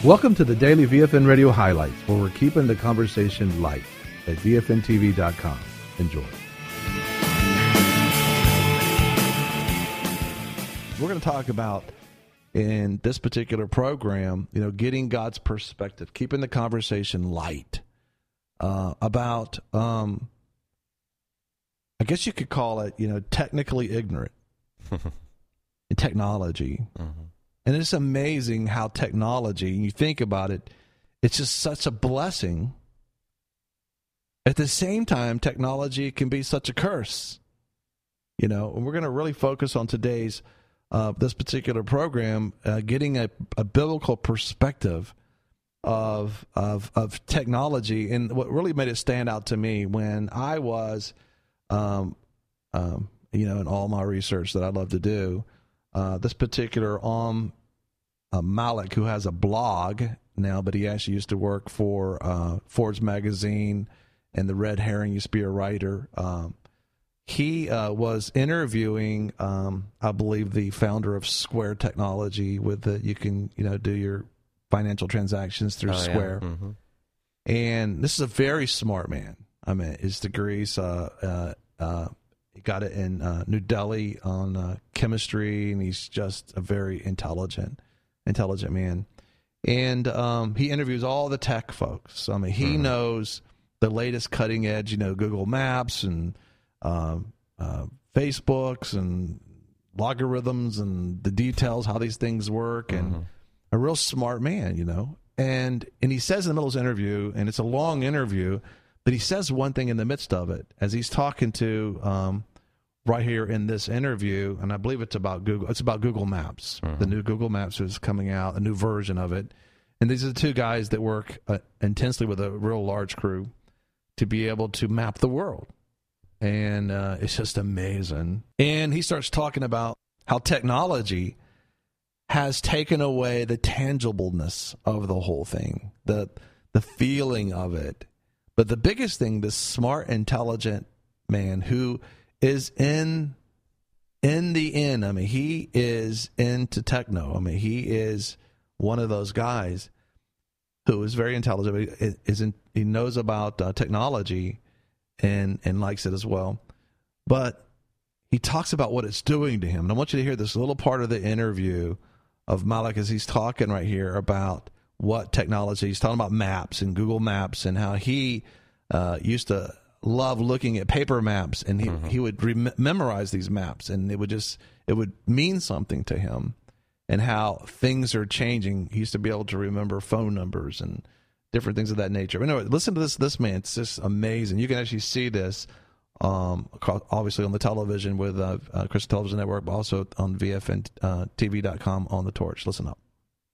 Welcome to the Daily VFN Radio Highlights, where we're keeping the conversation light at VFNTV.com. Enjoy. We're going to talk about, in this particular program, getting God's perspective, keeping the conversation light, about, I guess you could call it, technically ignorant in technology. Mm-hmm. And it's amazing how technology, and you think about it, it's just such a blessing. At the same time, technology can be such a curse. And we're going to really focus on today's, this particular program, getting a biblical perspective of technology. And what really made it stand out to me when I was, in all my research that I love to do, this particular Malik, who has a blog now, but he actually used to work for Forbes magazine, and the Red Herring used to be a writer. He was interviewing, I believe, the founder of Square Technology, with you can do your financial transactions through Square. Yeah. Mm-hmm. And this is a very smart man. I mean, his degrees, he got it in New Delhi on chemistry, and he's just a very intelligent man. And he interviews all the tech folks. I mean, he knows the latest cutting edge, Google Maps and Facebooks and logarithms and the details, how these things work, and a real smart man, And he says in the middle of his interview, and it's a long interview, but he says one thing in the midst of it as he's talking to right here in this interview, and I believe it's about Google. It's about Google Maps. The new Google Maps is coming out, a new version of it. And these are the two guys that work intensely with a real large crew to be able to map the world. And it's just amazing. And he starts talking about how technology has taken away the tangibleness of the whole thing, the feeling of it. But the biggest thing, this smart, intelligent man who is in the end, I mean, he is into techno. I mean, he is one of those guys who is very intelligent. He knows about technology and likes it as well. But he talks about what it's doing to him. And I want you to hear this little part of the interview of Malik as he's talking right here about what technology. He's talking about maps and Google Maps and how he used to love looking at paper maps, and he would memorize these maps, and it would mean something to him, and how things are changing. He used to be able to remember phone numbers and different things of that nature. But anyway, listen to this man. It's just amazing. You can actually see this, obviously on the television with Christian Television Network, but also on VFNTV.com on the Torch. Listen up.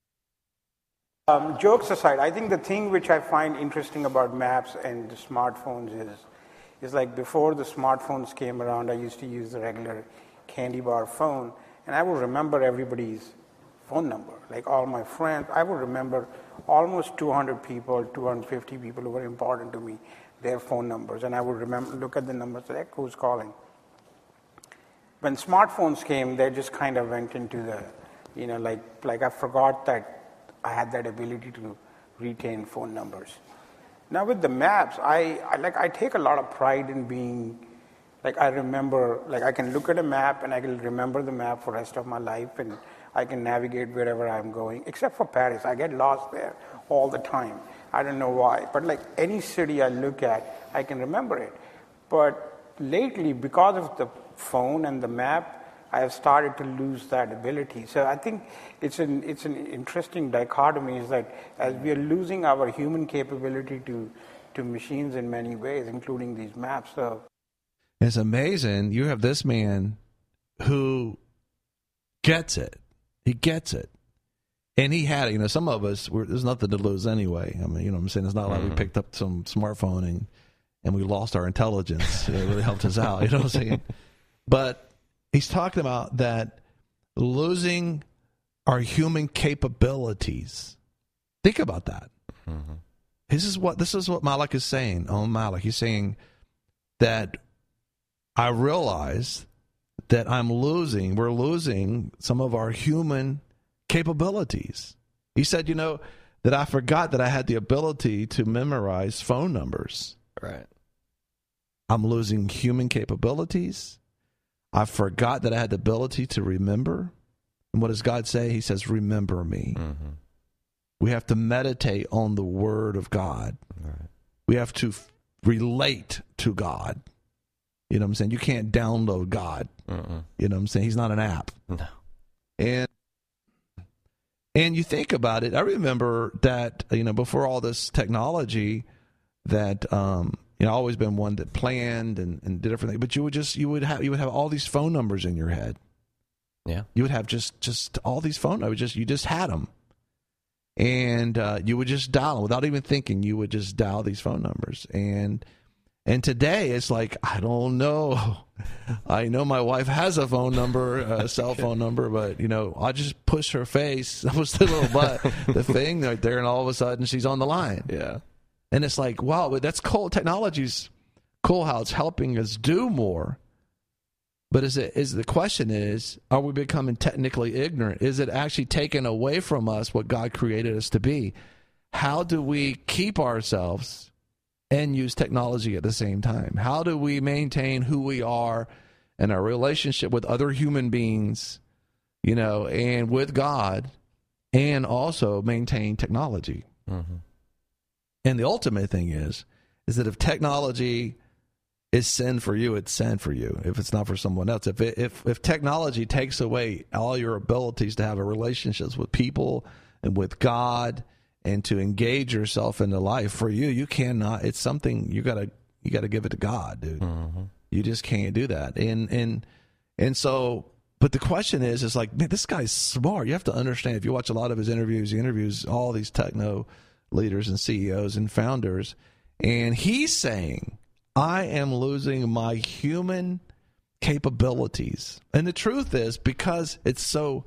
Jokes aside, I think the thing which I find interesting about maps and the smartphones is like before the smartphones came around, I used to use the regular candy bar phone, and I would remember everybody's phone number, like all my friends. I would remember almost 200 people, 250 people who were important to me, their phone numbers, and I would look at the numbers, like who's calling. When smartphones came, they just kind of went into the, like I forgot that I had that ability to retain phone numbers. Now with the maps, I take a lot of pride in being, I remember, I can look at a map and I can remember the map for the rest of my life, and I can navigate wherever I'm going, except for Paris. I get lost there all the time. I don't know why. But any city I look at, I can remember it. But lately, because of the phone and the map, I have started to lose that ability. So I think it's an interesting dichotomy, is that as we are losing our human capability to machines in many ways, including these maps. So it's amazing. You have this man who gets it. He gets it. And he had it. Some of us, there's nothing to lose anyway. I mean, what I'm saying? It's not like we picked up some smartphone and we lost our intelligence. It really helped us out. You know what I'm saying? But he's talking about that losing our human capabilities. Think about that. Mm-hmm. This is what Malik is saying. Malik, he's saying that I realize that we're losing some of our human capabilities. He said, that I forgot that I had the ability to memorize phone numbers. Right. I'm losing human capabilities. I forgot that I had the ability to remember. And what does God say? He says, remember me. Mm-hmm. We have to meditate on the Word of God. Right. We have to relate to God. You know what I'm saying? You can't download God. Mm-mm. You know what I'm saying? He's not an app. No. And you think about it, I remember that, before all this technology, that, I've always been one that planned and did different things, but you would have all these phone numbers in your head. Yeah. You would have just all these phone numbers, you just had them. And you would just dial them without even thinking. You would just dial these phone numbers. And today it's like, I don't know. I know my wife has a phone number, a cell phone number, but I just push her face. That was the little the thing right there, and all of a sudden she's on the line. Yeah. And it's like, wow, but that's cool. Technology's cool how it's helping us do more. But the question is, are we becoming technically ignorant? Is it actually taking away from us what God created us to be? How do we keep ourselves and use technology at the same time? How do we maintain who we are and our relationship with other human beings, and with God, and also maintain technology? Mm-hmm. And the ultimate thing is that if technology is sin for you, it's sin for you. If it's not for someone else, if technology takes away all your abilities to have a relationships with people and with God and to engage yourself into life, for you cannot. It's something you gotta give it to God, dude. Mm-hmm. You just can't do that. And so, but the question is like, man, this guy's smart. You have to understand. If you watch a lot of his interviews, he interviews all these techno leaders and CEOs and founders, and he's saying, I am losing my human capabilities. And the truth is, because it's so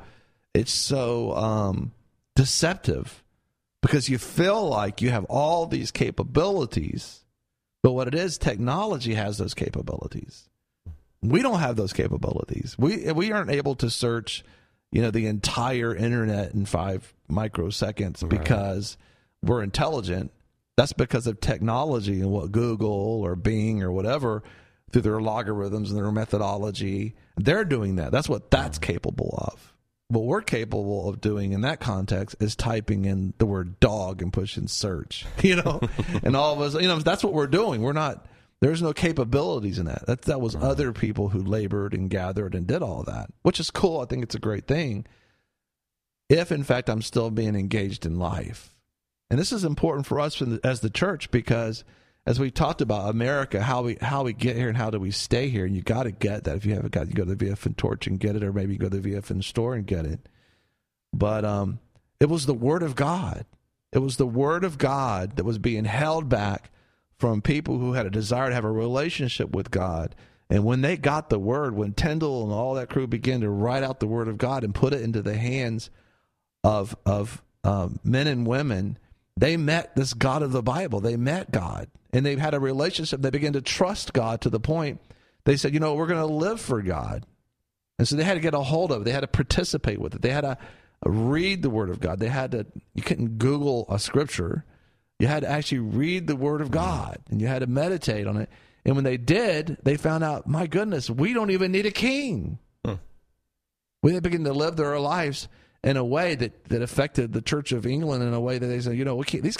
deceptive, because you feel like you have all these capabilities, but what it is, technology has those capabilities. We don't have those capabilities. We aren't able to search, the entire internet in 5 microseconds because we're intelligent. That's because of technology and what Google or Bing or whatever, through their logarithms and their methodology, they're doing that. That's what that's capable of. What we're capable of doing in that context is typing in the word dog and pushing search, and all of us, that's what we're doing. There's no capabilities in that. That was other people who labored and gathered and did all that, which is cool. I think it's a great thing. If in fact I'm still being engaged in life. And this is important for us as the church, because as we talked about America, how we get here and how do we stay here, and you got to get that. If you haven't got it, you go to the VFN Torch and get it, or maybe you go to the VFN store and get it. But it was the Word of God. It was the Word of God that was being held back from people who had a desire to have a relationship with God. And when they got the Word, when Tyndale and all that crew began to write out the Word of God and put it into the hands of men and women, they met this God of the Bible. They met God, and they've had a relationship. They began to trust God to the point they said, we're going to live for God. And so they had to get a hold of it. They had to participate with it. They had to read the Word of God. You couldn't Google a scripture. You had to actually read the Word of God, and you had to meditate on it. And when they did, they found out, my goodness, we don't even need a king. They began to live their lives in a way that affected the Church of England in a way that they said, we can't, these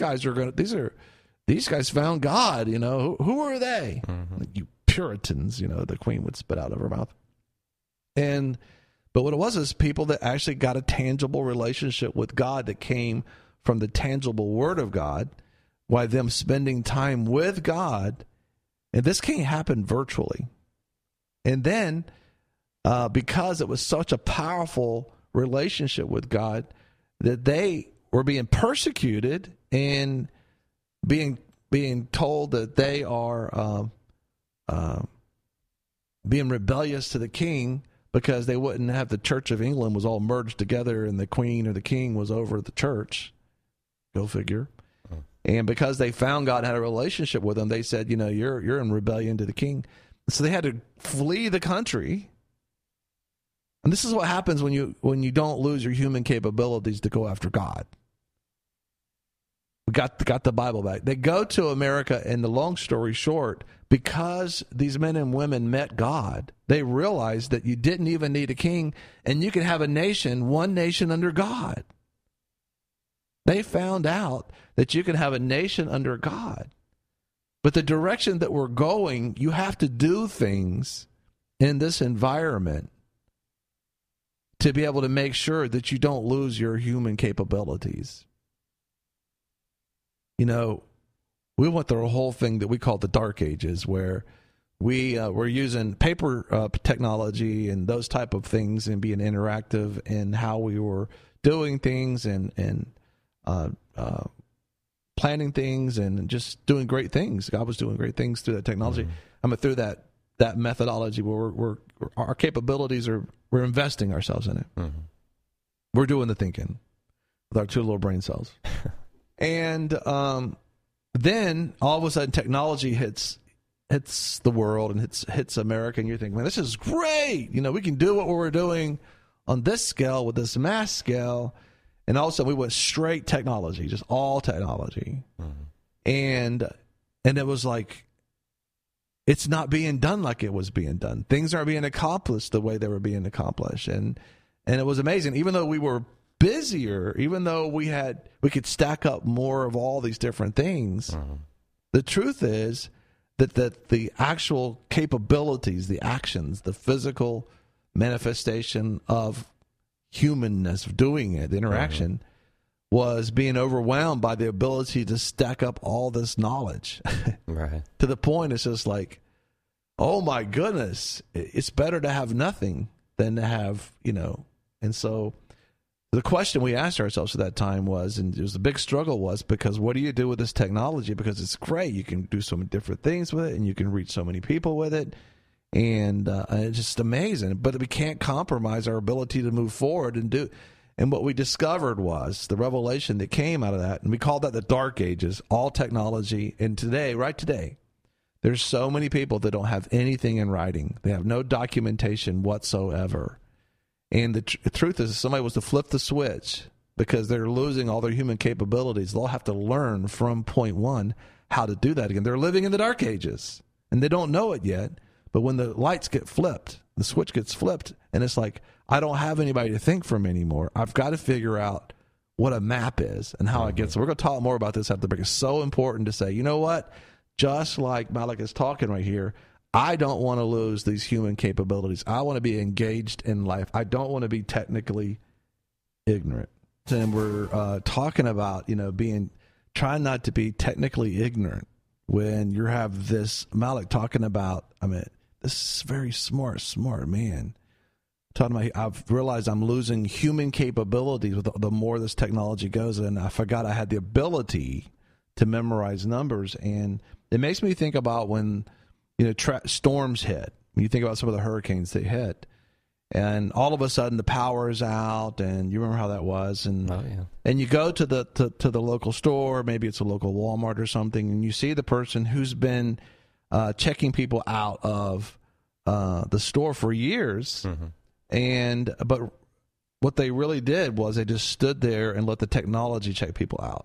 guys found God, who are they? Mm-hmm. You Puritans, the Queen would spit out of her mouth. But what it was is people that actually got a tangible relationship with God that came from the tangible Word of God, by them spending time with God. And this can't happen virtually. And then, because it was such a powerful relationship with God, that they were being persecuted and being told that they are being rebellious to the king, because they wouldn't have the Church of England was all merged together and the Queen or the King was over the church. Go figure. And because they found God, had a relationship with him, they said, you're in rebellion to the king. So they had to flee the country. And this is what happens when you don't lose your human capabilities to go after God. We got the Bible back. They go to America, and the long story short, because these men and women met God, they realized that you didn't even need a king, and you can have a nation, one nation under God. They found out that you can have a nation under God. But the direction that we're going, you have to do things in this environment to be able to make sure that you don't lose your human capabilities. You know, we went through a whole thing that we call the Dark Ages, where we were using paper technology and those type of things and being interactive in how we were doing things and planning things and just doing great things. God was doing great things through that technology. Mm-hmm. I mean, through that methodology where we're our capabilities we're investing ourselves in it. Mm-hmm. We're doing the thinking with our two little brain cells. And then all of a sudden technology hits the world and hits America, and you're thinking, man, this is great. You know, we can do what we're doing on this scale with this mass scale. And all of a sudden we went straight technology, just all technology. Mm-hmm. And it was like, it's not being done like it was being done. Things aren't being accomplished the way they were being accomplished. And it was amazing. Even though we were busier, even though we could stack up more of all these different things, the truth is that the actual capabilities, the actions, the physical manifestation of humanness of doing it, the interaction, was being overwhelmed by the ability to stack up all this knowledge. Right. To the point it's just like, oh my goodness, it's better to have nothing than to have, you know. And so the question we asked ourselves at that time was, and it was the big struggle was, because what do you do with this technology? Because it's great. You can do so many different things with it, and you can reach so many people with it. And it's just amazing. But we can't compromise our ability to move forward and do. And what we discovered was the revelation that came out of that, and we called that the Dark Ages, all technology. And today, right today, there's so many people that don't have anything in writing. They have no documentation whatsoever. And the truth is, if somebody was to flip the switch because they're losing all their human capabilities, they'll have to learn from point one how to do that again. They're living in the Dark Ages, and they don't know it yet. But when the lights get flipped, the switch gets flipped, and it's like, I don't have anybody to think from anymore. I've got to figure out what a map is and how it gets. So we're going to talk more about this after the break. It's so important to say, you know what? Just like Malik is talking right here, I don't want to lose these human capabilities. I want to be engaged in life. I don't want to be technically ignorant. And we're talking about, you know, trying not to be technically ignorant when you have this Malik talking about, I mean, this is very smart man. Talking about, I've realized I'm losing human capabilities with the more this technology goes, and I forgot I had the ability to memorize numbers. And it makes me think about when, you know, storms hit. When you think about some of the hurricanes that hit, and all of a sudden the power is out, and you remember how that was, and and you go to the local store, maybe it's a local Walmart or something, and you see the person who's been checking people out of the store for years. But what they really did was they just stood there and let the technology check people out.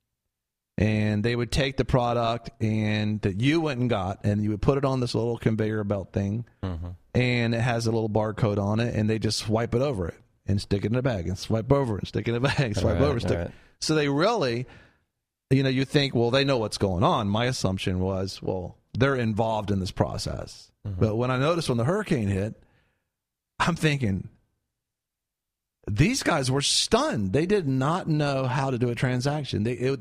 And they would take the product that you went and got, and you would put it on this little conveyor belt thing, and it has a little barcode on it, and they just swipe it over it and stick it in a bag, and swipe over and stick it in a bag, swipe over, stick it. So they really, you know, you think, well, they know what's going on. My assumption was, well, they're involved in this process. But when I noticed when the hurricane hit, I'm thinking, these guys were stunned. They did not know how to do a transaction.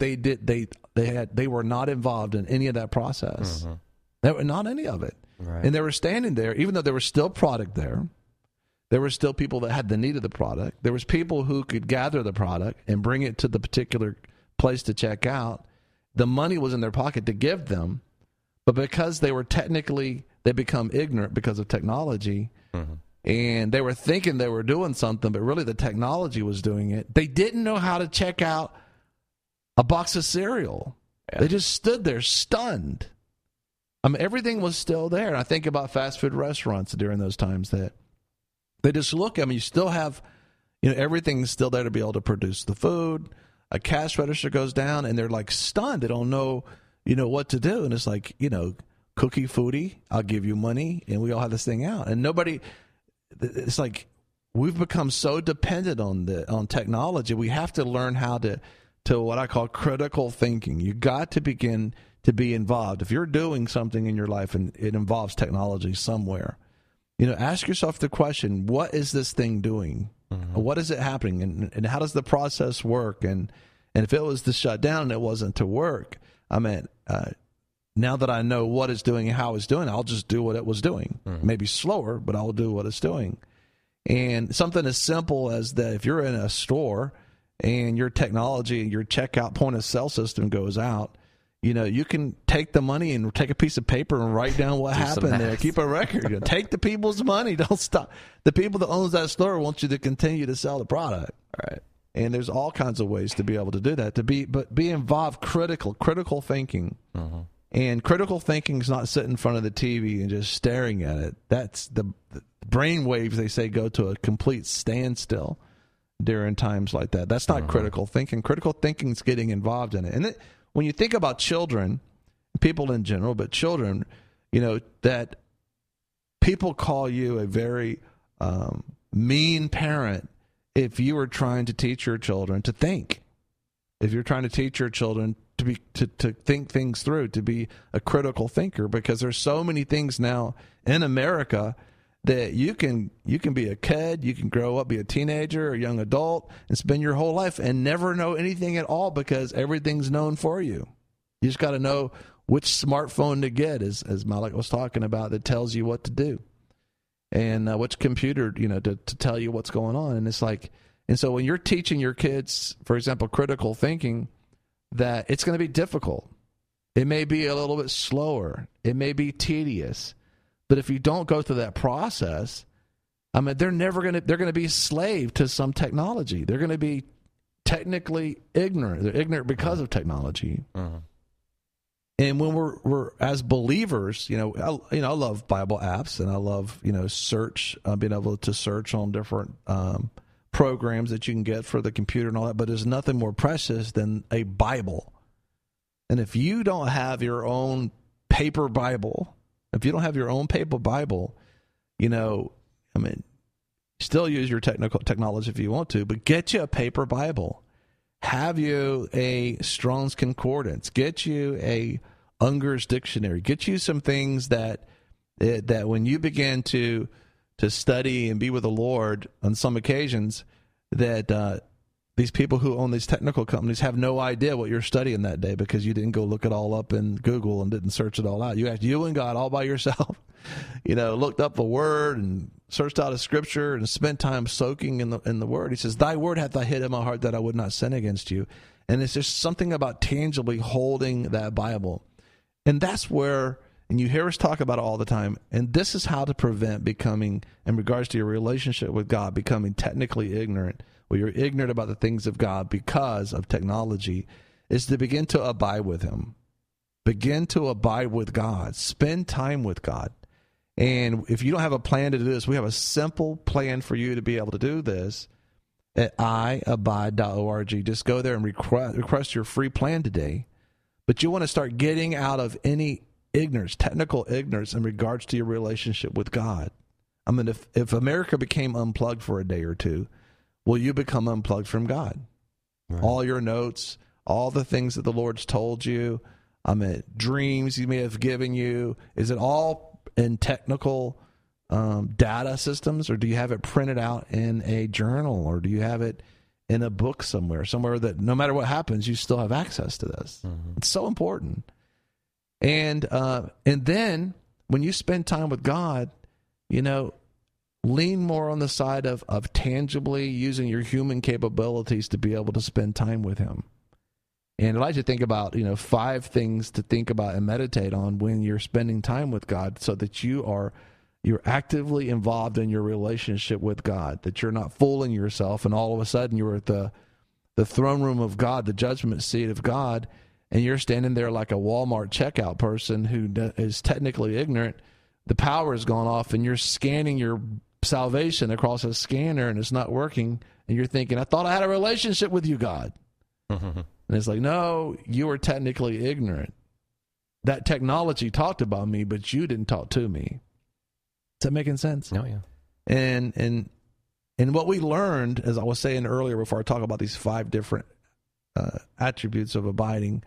They were not involved in any of that process. They were not any of it. Right. And they were standing there, even though there was still product there. There were still people that had the need of the product. There was people who could gather the product and bring it to the particular place to check out. The money was in their pocket to give them, but because they become ignorant because of technology. And they were thinking they were doing something, but really the technology was doing it. They didn't know how to check out a box of cereal. Yeah. They just stood there stunned. I mean, everything was still there. And I think about fast food restaurants during those times that they just look. I mean, you still have, you know, everything's still there to be able to produce the food. a cash register goes down and they're like stunned. They don't know, what to do. And it's like, cookie foodie, I'll give you money, and we all have this thing out. And it's like we've become so dependent on technology. We have to learn how to what I call critical thinking. You got to begin to be involved. If you're doing something in your life and it involves technology somewhere, ask yourself the question, what is this thing doing? Mm-hmm. What is it happening? And how does the process work? And if it was to shut down and it wasn't to work, now that I know what it's doing and how it's doing, I'll just do what it was doing. Mm-hmm. Maybe slower, but I'll do what it's doing. And something as simple as that, if you're in a store and your technology, your checkout point of sale system goes out, you can take the money and take a piece of paper and write down what happened there. Keep a record. Take the people's money. Don't stop. The people that owns that store want you to continue to sell the product. Right. And there's all kinds of ways to be able to do that. But be involved, critical thinking. Mm-hmm. And critical thinking is not sitting in front of the TV and just staring at it. That's the brain waves, they say, go to a complete standstill during times like that. That's not critical thinking. Critical thinking is getting involved in it. And when you think about children, people in general, but children, that people call you a very mean parent if you were trying to teach your children to think. If you're trying to teach your children to think things through, to be a critical thinker, because there's so many things now in America that you can be a kid, you can grow up, be a teenager or a young adult, and spend your whole life and never know anything at all because everything's known for you. You just got to know which smartphone to get, as Malik was talking about, that tells you what to do, and which computer, to tell you what's going on. And it's like, and so when you're teaching your kids, for example, critical thinking, that it's going to be difficult. It may be a little bit slower. It may be tedious. But if you don't go through that process, they're going to be a slave to some technology. They're going to be technically ignorant. They're ignorant because of technology. Uh-huh. And when we're as believers, I love Bible apps, and I love, search, being able to search on different programs that you can get for the computer and all that. But there's nothing more precious than a Bible. And if you don't have your own paper Bible, still use your technology if you want to, but get you a paper Bible. Have you a Strong's Concordance. Get you a Unger's Dictionary. Get you some things that when you begin to study and be with the Lord on some occasions, that these people who own these technical companies have no idea what you're studying that day because you didn't go look it all up in Google and didn't search it all out. You and God all by yourself, looked up a word and searched out a scripture and spent time soaking in the word. He says, "Thy word hath I hid in my heart that I would not sin against you." And it's just something about tangibly holding that Bible. And that's where, and you hear us talk about it all the time, and this is how to prevent becoming, in regards to your relationship with God, becoming technically ignorant, where you're ignorant about the things of God because of technology, is to begin to abide with Him. Begin to abide with God. Spend time with God. And if you don't have a plan to do this, we have a simple plan for you to be able to do this at iabide.org. Just go there and request your free plan today. But you want to start getting out of any ignorance, technical ignorance in regards to your relationship with God. If America became unplugged for a day or two, will you become unplugged from God? Right. All your notes, all the things that the Lord's told you, dreams He may have given you, is it all in technical data systems, or do you have it printed out in a journal, or do you have it in a book somewhere that no matter what happens, you still have access to this? Mm-hmm. It's so important. And then when you spend time with God, lean more on the side of tangibly using your human capabilities to be able to spend time with Him. And I'd like to think about, 5 things to think about and meditate on when you're spending time with God, so that you're actively involved in your relationship with God, that you're not fooling yourself and all of a sudden you're at the throne room of God, the judgment seat of God, and you're standing there like a Walmart checkout person who is technically ignorant. The power has gone off and you're scanning your salvation across a scanner and it's not working, and you're thinking, I thought I had a relationship with you, God. And it's like, no, you were technically ignorant. That technology talked about me, but you didn't talk to me. Is that making sense? Oh, yeah. And what we learned, as I was saying earlier before I talk about these 5 different attributes of abiding,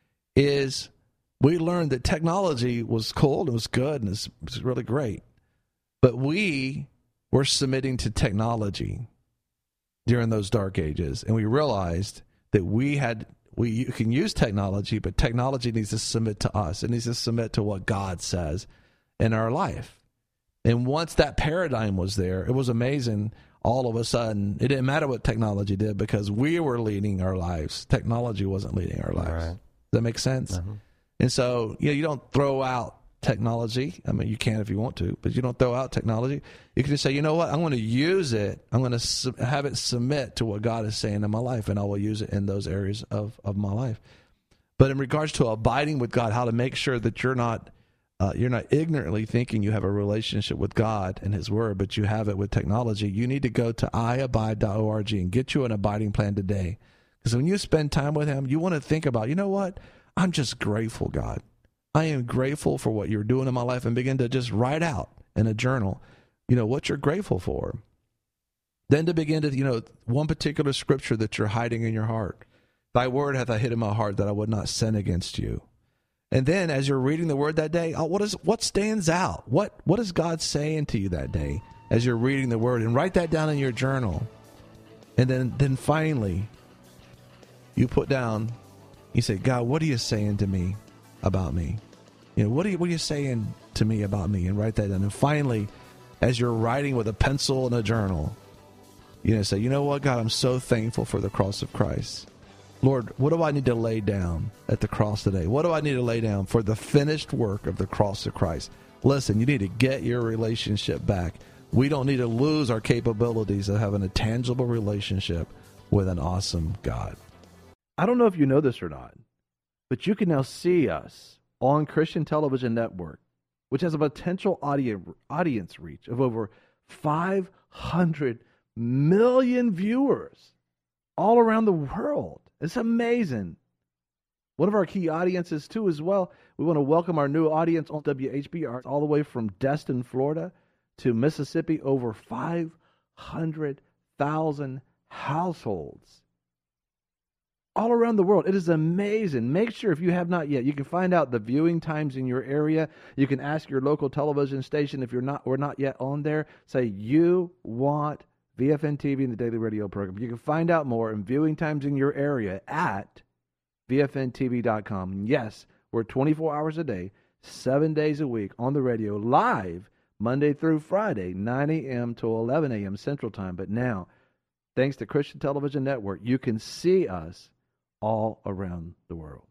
is we learned that technology was cool, and it was good, and it was really great. But we were submitting to technology during those dark ages, and we realized that you can use technology, but technology needs to submit to us. It needs to submit to what God says in our life. And once that paradigm was there, it was amazing. All of a sudden, it didn't matter what technology did because we were leading our lives. Technology wasn't leading our lives. Right. Does that make sense? And so, you don't throw out technology. I mean, you can if you want to, but you don't throw out technology. You can just say, you know what? I'm going to use it. I'm going to have it submit to what God is saying in my life, and I will use it in those areas of my life. But in regards to abiding with God, how to make sure that you're not ignorantly thinking you have a relationship with God and His Word, but you have it with technology, you need to go to iabide.org and get you an abiding plan today. Because when you spend time with Him, you want to think about, you know what? I'm just grateful, God. I am grateful for what you're doing in my life, and begin to just write out in a journal, what you're grateful for. Then to begin to, one particular scripture that you're hiding in your heart. Thy word hath I hid in my heart that I would not sin against you. And then as you're reading the word that day, what stands out? What is God saying to you that day as you're reading the word? And write that down in your journal. And then finally, you put down, you say, God, what are you saying to me about me? What are you saying to me about me? And write that down. And finally, as you're writing with a pencil and a journal, say, you know what, God, I'm so thankful for the cross of Christ. Lord, what do I need to lay down at the cross today? What do I need to lay down for the finished work of the cross of Christ? Listen, you need to get your relationship back. We don't need to lose our capabilities of having a tangible relationship with an awesome God. I don't know if you know this or not, but you can now see us on Christian Television Network, which has a potential audience reach of over 500 million viewers all around the world. It's amazing. One of our key audiences, too, as well, we want to welcome our new audience on WHBR all the way from Destin, Florida to Mississippi, over 500,000 households all around the world. It is amazing. Make sure, if you have not yet, you can find out the viewing times in your area. You can ask your local television station if we're not yet on there. Say you want VFN TV and the Daily Radio program. You can find out more and viewing times in your area at VFNTV.com. Yes, we're 24 hours a day, 7 days a week on the radio, live Monday through Friday, 9 a.m. to 11 a.m. Central Time. But now, thanks to Christian Television Network, you can see us all around the world.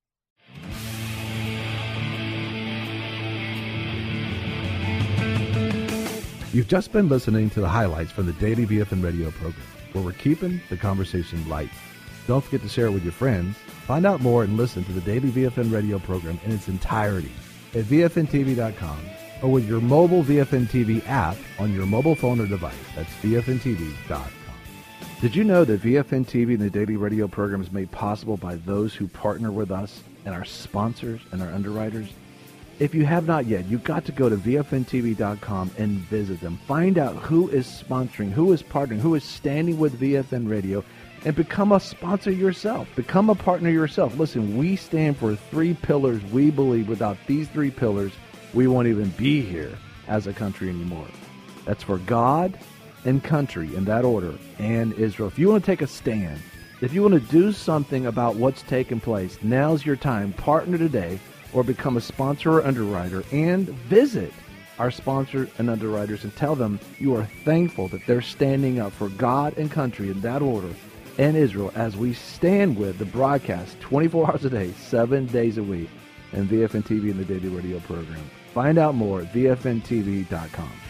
You've just been listening to the highlights from the Daily VFN Radio program, where we're keeping the conversation light. Don't forget to share it with your friends. Find out more and listen to the Daily VFN Radio program in its entirety at VFNTV.com or with your mobile VFN TV app on your mobile phone or device. That's VFNTV.com. Did you know that VFN TV and the Daily Radio program is made possible by those who partner with us and our sponsors and our underwriters? If you have not yet, you've got to go to VFNTV.com and visit them. Find out who is sponsoring, who is partnering, who is standing with VFN Radio, and become a sponsor yourself. Become a partner yourself. Listen, we stand for 3 pillars. We believe without these 3 pillars, we won't even be here as a country anymore. That's for God and country in that order, and Israel. If you want to take a stand, if you want to do something about what's taking place, now's your time. Partner today or become a sponsor or underwriter, and visit our sponsors and underwriters and tell them you are thankful that they're standing up for God and country in that order and Israel as we stand with the broadcast 24 hours a day, 7 days a week, and VFN TV and the Daily Radio program. Find out more at VFNTV.com.